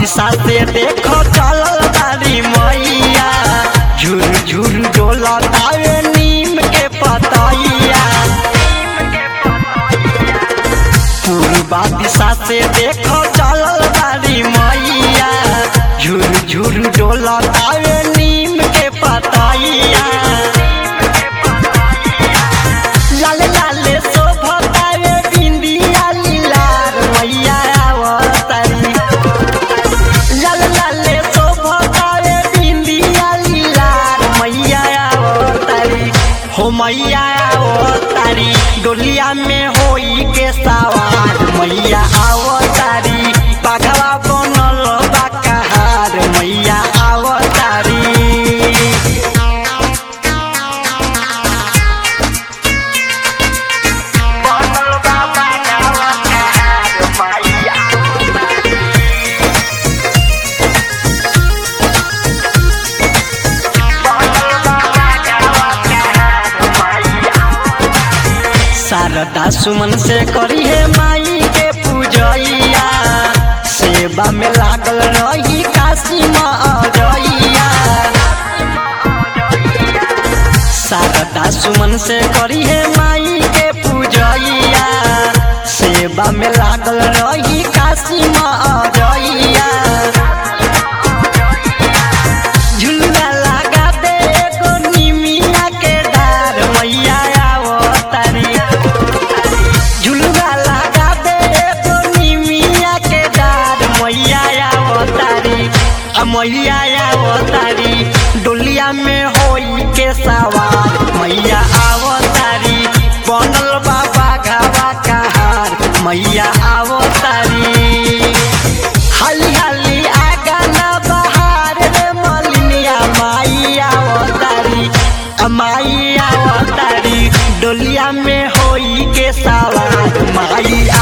दिशा से देखो चलल तारी मैया, झुर झुर डोलतावे नीम के पतैया। पूर्वा दिशा से देखो चलल तारी मैया, झुर झुर डोलतावे नीम के पतैया। लाल लाल शोभतावे बिंदिया लीलार मैया आवतारी। लाल लाल शोभतावे बिंदिया लीलार मैया आवतारी। हो मैया आवतारी डोलिया में होई के सवार मैया आवतारी। बाघवा बनल बा कहार मैया आवतारी। शारदा सुमन से करी है माई के पूजैया, सेवा में लागल रही काशी मारैया। शारदा सुमन से करी है माई के पूजैया, सेवा में लागल रही काशी मारैया। झुलुआ लगा दे एगो निमिया के डार मैया आवतारी। झुलुआ लगा दे एगो निमिया के डार मैया आवतारी। मैया आवतारी डोलिया में होई के सवार मैया आवतारी। बनल बाबा घावा कहार मैया आवतारी। हाली हाली आगा ना बहार रे मलिनिया माई आवतारी। माई आवतारी डोलिया में होई के सवार माई